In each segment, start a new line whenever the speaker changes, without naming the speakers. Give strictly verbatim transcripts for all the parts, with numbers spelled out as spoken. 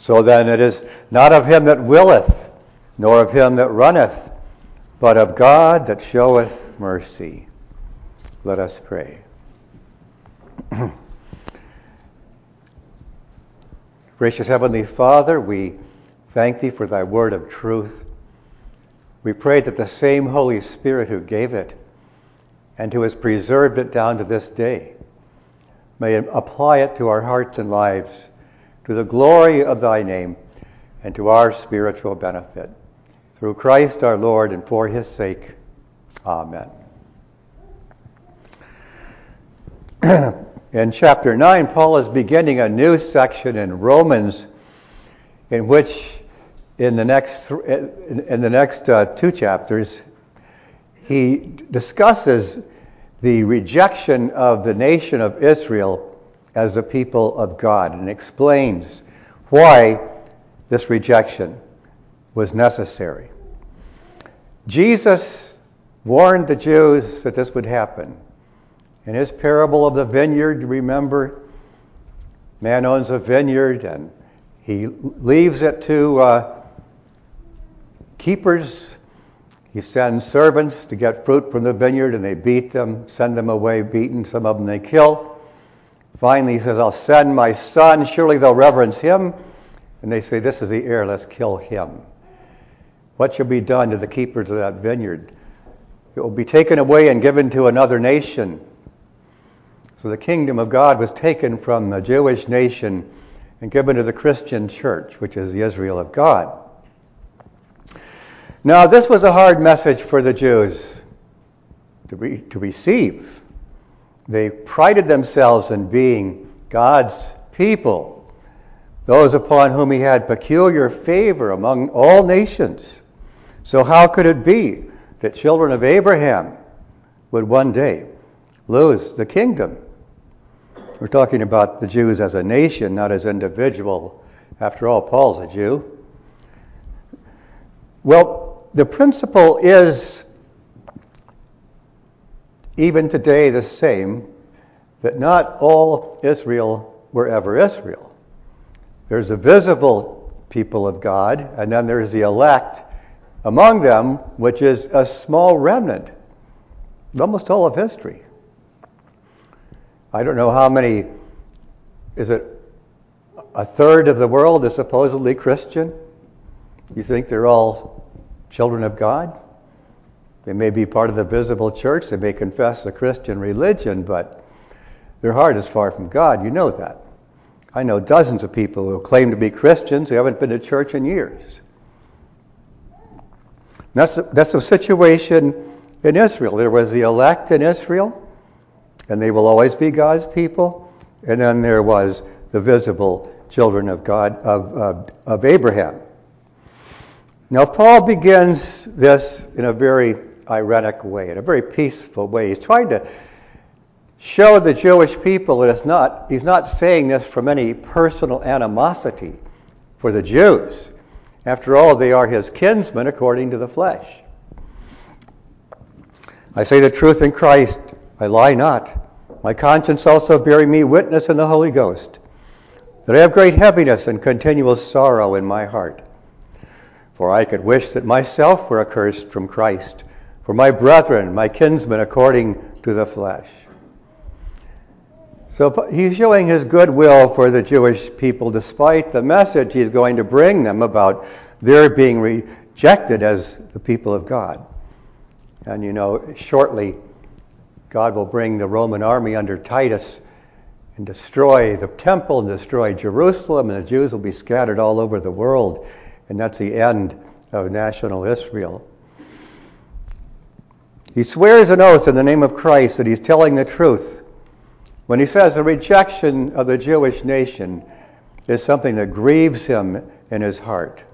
So then it is not of him that willeth, nor of him that runneth, but of God that showeth mercy. Let us pray. Gracious Heavenly Father, we thank Thee for Thy word of truth. We pray that the same Holy Spirit who gave it and who has preserved it down to this day may apply it to our hearts and lives, to the glory of Thy name and to our spiritual benefit. Through Christ our Lord and for His sake. Amen. In chapter nine, Paul is beginning a new section in Romans in which in the next in the next uh, two chapters he discusses the rejection of the nation of Israel as the people of God and explains why this rejection was necessary. Jesus warned the Jews that this would happen. In his parable of the vineyard, remember, man owns a vineyard and he leaves it to uh, keepers. He sends servants to get fruit from the vineyard and they beat them, send them away beaten. Some of them they kill. Finally, he says, I'll send my son. Surely they'll reverence him. And they say, this is the heir. Let's kill him. What shall be done to the keepers of that vineyard? It will be taken away and given to another nation. So the kingdom of God was taken from the Jewish nation and given to the Christian church, which is the Israel of God. Now, this was a hard message for the Jews to, re- to receive. They prided themselves in being God's people, those upon whom He had peculiar favor among all nations. So how could it be that children of Abraham would one day lose the kingdom? We're talking about the Jews as a nation, not as individual. After all, Paul's a Jew. Well, the principle is even today the same, that not all Israel were ever Israel. There's a visible people of God, and then there's the elect among them, which is a small remnant. Almost all of history. I don't know how many, is it a third of the world is supposedly Christian? You think they're all children of God? They may be part of the visible church, they may confess the Christian religion, but their heart is far from God. You know that. I know dozens of people who claim to be Christians who haven't been to church in years. That's, that's the situation in Israel. There was the elect in Israel, and they will always be God's people. And then there was the visible children of God, of, of, of Abraham. Now, Paul begins this in a very ironic way, in a very peaceful way. He's trying to show the Jewish people that it's not, he's not saying this from any personal animosity for the Jews. After all, they are his kinsmen according to the flesh. I say the truth in Christ, I lie not. My conscience also bearing me witness in the Holy Ghost, that I have great heaviness and continual sorrow in my heart. For I could wish that myself were accursed from Christ, for my brethren, my kinsmen according to the flesh. So he's showing his goodwill for the Jewish people despite the message he's going to bring them about their being rejected as the people of God. And you know, shortly, God will bring the Roman army under Titus and destroy the temple and destroy Jerusalem, and the Jews will be scattered all over the world. And that's the end of national Israel. He swears an oath in the name of Christ that he's telling the truth when he says the rejection of the Jewish nation is something that grieves him in his heart.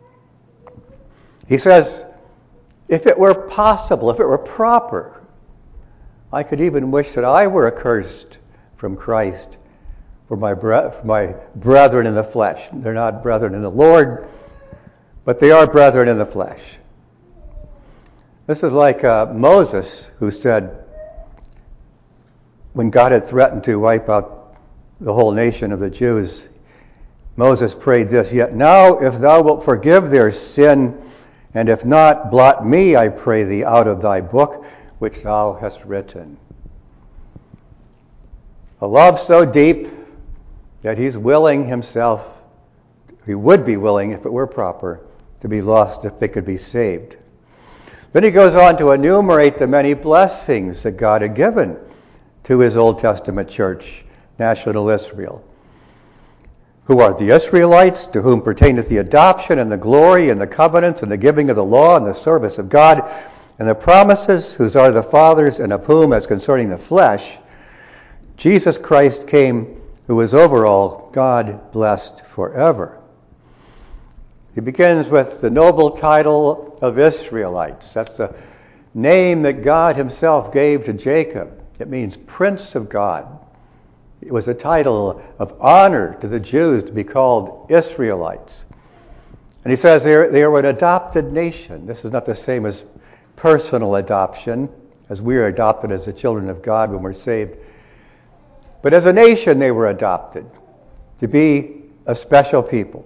He says, if it were possible, if it were proper, I could even wish that I were accursed from Christ for my, bre- for my brethren in the flesh. They're not brethren in the Lord, but they are brethren in the flesh. This is like uh, Moses, who said, when God had threatened to wipe out the whole nation of the Jews, Moses prayed this, "Yet now, if thou wilt forgive their sin, and if not, blot me, I pray thee, out of thy book which thou hast written." A love so deep that he's willing himself, he would be willing if it were proper, to be lost if they could be saved. Then he goes on to enumerate the many blessings that God had given to his Old Testament church, national Israel. Who are the Israelites, to whom pertaineth the adoption and the glory and the covenants and the giving of the law and the service of God and the promises, whose are the fathers, and of whom, as concerning the flesh, Jesus Christ came, who is over all, God blessed forever. He begins with the noble title of Israelites. That's the name that God himself gave to Jacob. It means Prince of God. It was a title of honor to the Jews to be called Israelites. And he says they are, they are an adopted nation. This is not the same as personal adoption, as we are adopted as the children of God when we're saved. But as a nation, they were adopted to be a special people.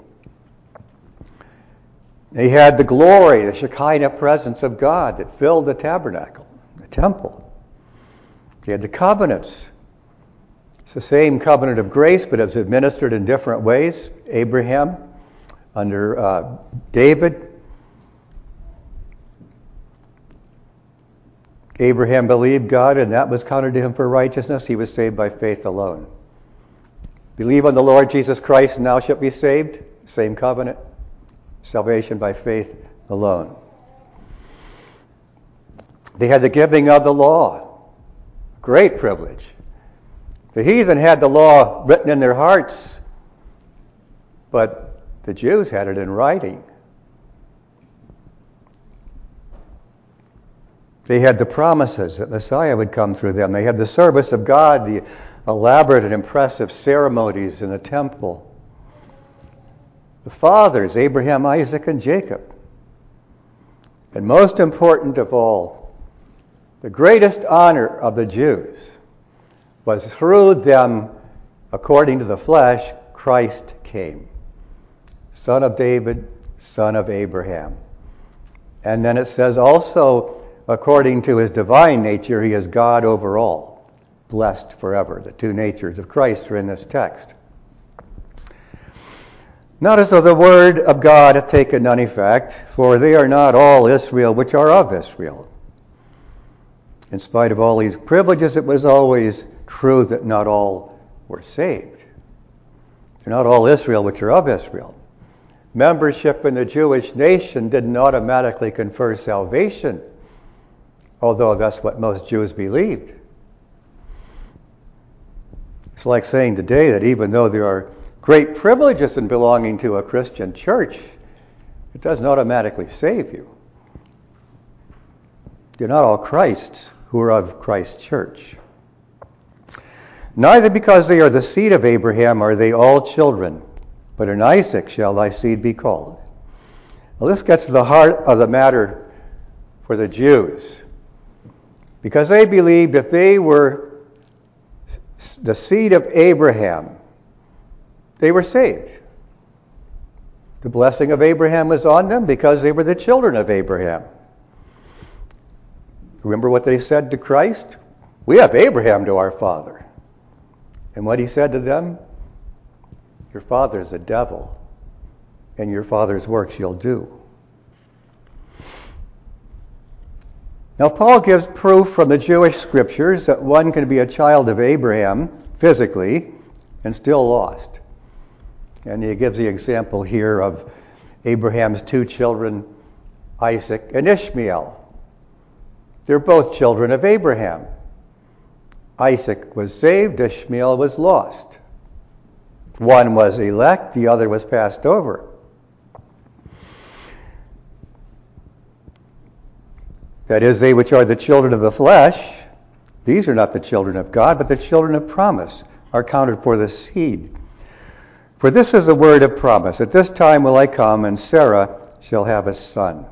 They had the glory, the Shekinah presence of God that filled the tabernacle, the temple. They had the covenants. It's the same covenant of grace, but it was administered in different ways. Abraham under uh, David. Abraham believed God, and that was counted to him for righteousness. He was saved by faith alone. Believe on the Lord Jesus Christ, and thou shalt be saved. Same covenant. Salvation by faith alone. They had the giving of the law. Great privilege. The heathen had the law written in their hearts, but the Jews had it in writing. They had the promises that Messiah would come through them. They had the service of God, the elaborate and impressive ceremonies in the temple. The fathers, Abraham, Isaac, and Jacob. And most important of all, the greatest honor of the Jews was through them, according to the flesh, Christ came. Son of David, son of Abraham. And then it says also, according to his divine nature, he is God over all, blessed forever. The two natures of Christ are in this text. Not as though the word of God hath taken none effect, for they are not all Israel which are of Israel. In spite of all these privileges, it was always true that not all were saved. They're not all Israel which are of Israel. Membership in the Jewish nation didn't automatically confer salvation, although that's what most Jews believed. It's like saying today that even though there are great privileges in belonging to a Christian church, it doesn't automatically save you. You're not all Christ's who are of Christ's church. Neither because they are the seed of Abraham are they all children, but in Isaac shall thy seed be called. Well, this gets to the heart of the matter for the Jews, because they believed if they were the seed of Abraham, they were saved. The blessing of Abraham was on them because they were the children of Abraham. Remember what they said to Christ? We have Abraham to our father. And what he said to them? Your father's a devil, and your father's works you'll do. Now, Paul gives proof from the Jewish scriptures that one can be a child of Abraham physically and still lost. And he gives the example here of Abraham's two children, Isaac and Ishmael. They're both children of Abraham. Isaac was saved, Ishmael was lost. One was elect, the other was passed over. That is, they which are the children of the flesh, these are not the children of God, but the children of promise, are counted for the seed. For this is the word of promise. At this time will I come, and Sarah shall have a son.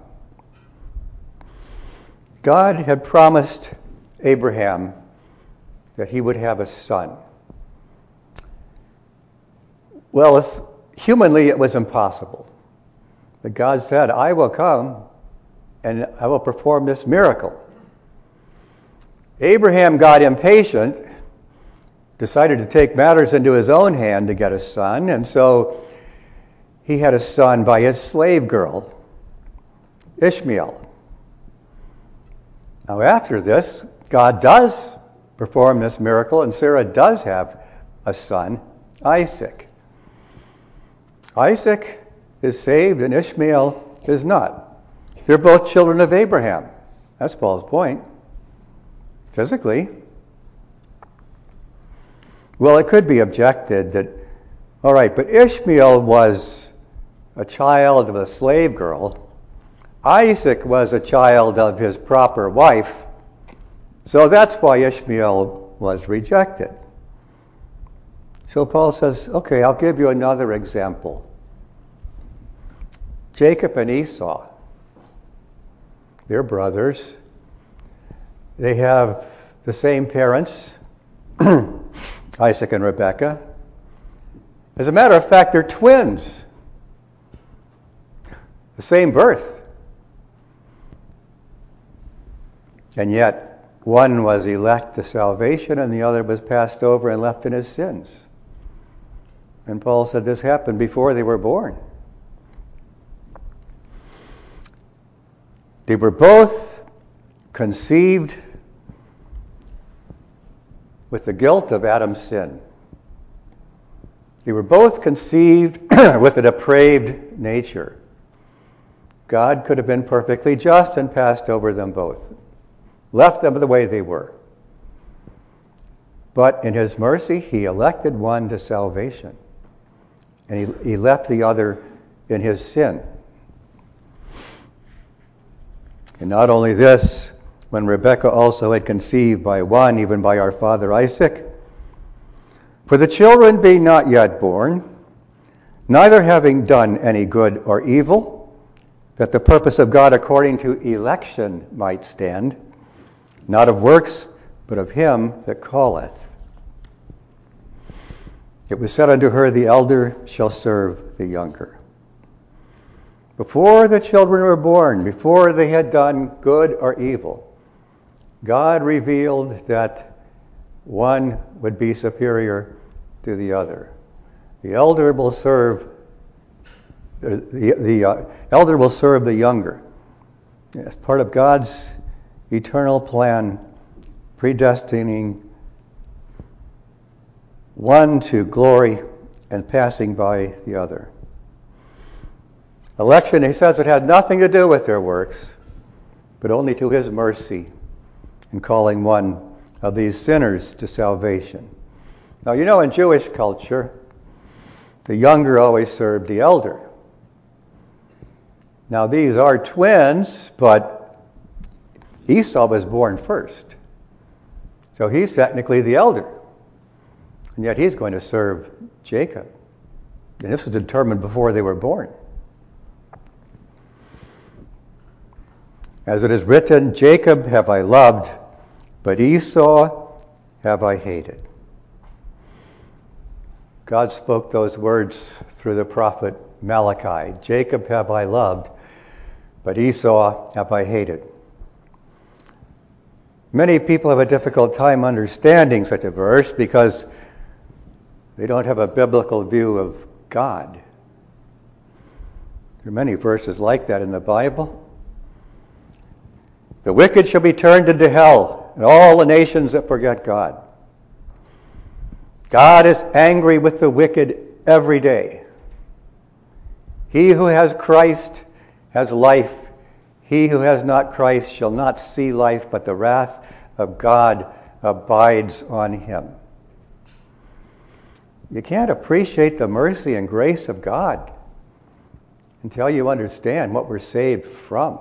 God had promised Abraham that he would have a son. Well, humanly it was impossible. But God said, I will come and I will perform this miracle. Abraham got impatient, decided to take matters into his own hand to get a son, and so he had a son by his slave girl, Ishmael. Now after this, God does perform this miracle, and Sarah does have a son, Isaac. Isaac is saved and Ishmael is not. They're both children of Abraham. That's Paul's point. Physically. Well, it could be objected that, all right, but Ishmael was a child of a slave girl. Isaac was a child of his proper wife. So that's why Ishmael was rejected. So Paul says, okay, I'll give you another example. Jacob and Esau, they're brothers. They have the same parents, Isaac and Rebekah. As a matter of fact, they're twins. The same birth. And yet, one was elect to salvation and the other was passed over and left in his sins. And Paul said this happened before they were born. They were both conceived with the guilt of Adam's sin. They were both conceived with a depraved nature. God could have been perfectly just and passed over them both, left them the way they were. But in his mercy, he elected one to salvation, and he, he left the other in his sin. And not only this, when Rebekah also had conceived by one, even by our father Isaac, for the children being not yet born, neither having done any good or evil, that the purpose of God according to election might stand, not of works, but of him that calleth. It was said unto her, the elder shall serve the younger. Before the children were born, before they had done good or evil, God revealed that one would be superior to the other. The elder will serve the, the uh, elder will serve the younger. As part of God's eternal plan, predestining one to glory and passing by the other. Election, he says, it had nothing to do with their works, but only to his mercy in calling one of these sinners to salvation. Now, you know, in Jewish culture, the younger always served the elder. Now, these are twins, but Esau was born first. So he's technically the elder. And yet he's going to serve Jacob. And this was determined before they were born. As it is written, Jacob have I loved, but Esau have I hated. God spoke those words through the prophet Malachi. Jacob have I loved, but Esau have I hated. Many people have a difficult time understanding such a verse because they don't have a biblical view of God. There are many verses like that in the Bible. The wicked shall be turned into hell, and all the nations that forget God. God is angry with the wicked every day. He who has Christ has life. He who has not Christ shall not see life, but the wrath of God abides on him. You can't appreciate the mercy and grace of God until you understand what we're saved from.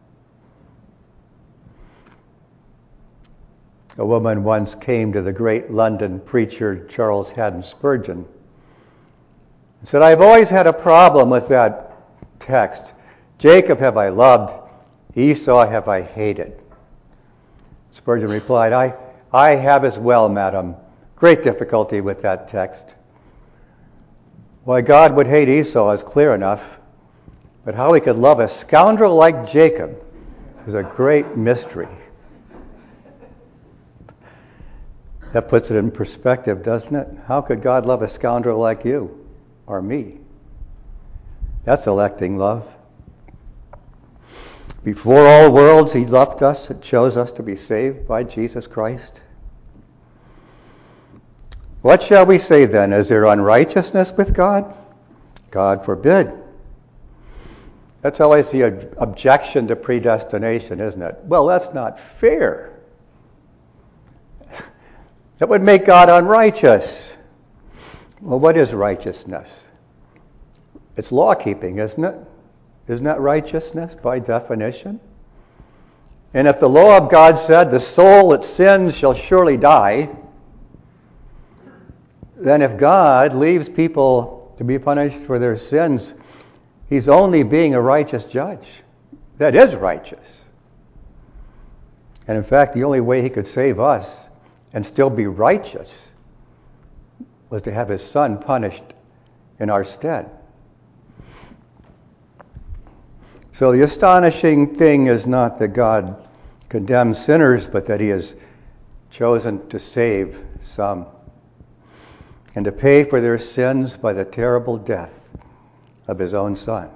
A woman once came to the great London preacher Charles Haddon Spurgeon and said, I've always had a problem with that text. Jacob have I loved, Esau have I hated. Spurgeon replied, I, I have as well, madam, great difficulty with that text. Why God would hate Esau is clear enough, but how he could love a scoundrel like Jacob is a great mystery. That puts it in perspective, doesn't it? How could God love a scoundrel like you or me? That's electing love. Before all worlds, he loved us and chose us to be saved by Jesus Christ. What shall we say then? Is there unrighteousness with God? God forbid. That's always the objection to predestination, isn't it? Well, that's not fair. That would make God unrighteous. Well, what is righteousness? It's law-keeping, isn't it? Isn't that righteousness by definition? And if the law of God said the soul that sins shall surely die, then if God leaves people to be punished for their sins, he's only being a righteous judge. That is righteous. And in fact, the only way he could save us and still be righteous was to have his son punished in our stead. So the astonishing thing is not that God condemns sinners, but that he has chosen to save some and to pay for their sins by the terrible death of his own son.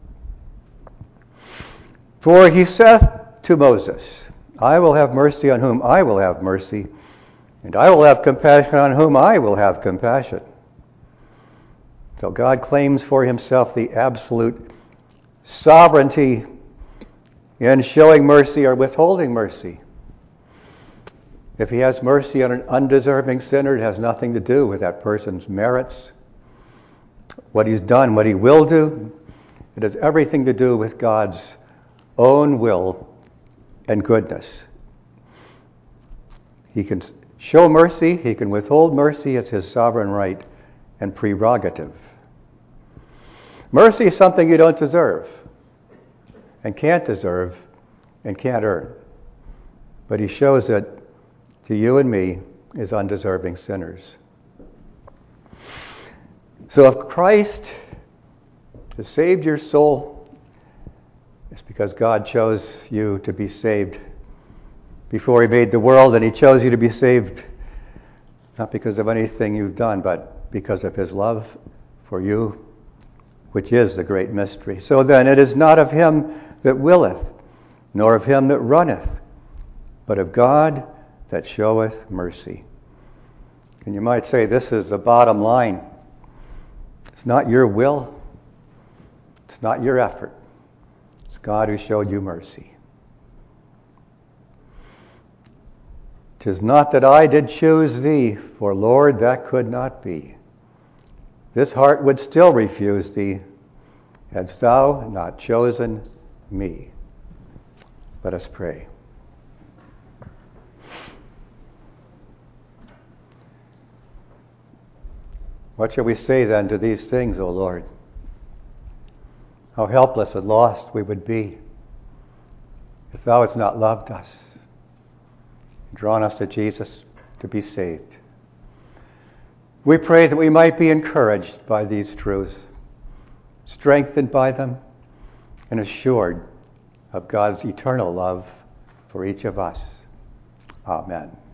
For he saith to Moses, I will have mercy on whom I will have mercy, and I will have compassion on whom I will have compassion. So God claims for himself the absolute sovereignty in showing mercy or withholding mercy. If he has mercy on an undeserving sinner, it has nothing to do with that person's merits, what he's done, what he will do. It has everything to do with God's own will and goodness. He can show mercy, he can withhold mercy. It's his sovereign right and prerogative. Mercy is something you don't deserve and can't deserve and can't earn. But he shows it to you and me as undeserving sinners. So if Christ has saved your soul, it's because God chose you to be saved before he made the world, and he chose you to be saved not because of anything you've done, but because of his love for you, which is the great mystery. So then it is not of him that willeth, nor of him that runneth, but of God that showeth mercy. And you might say this is the bottom line. It's not your will. It's not your effort. It's God who showed you mercy. 'Tis not that I did choose thee, for Lord, that could not be. This heart would still refuse thee, hadst thou not chosen me. Let us pray. What shall we say then to these things, O Lord? How helpless and lost we would be if thou hadst not loved us, drawn us to Jesus to be saved. We pray that we might be encouraged by these truths, strengthened by them, and assured of God's eternal love for each of us. Amen.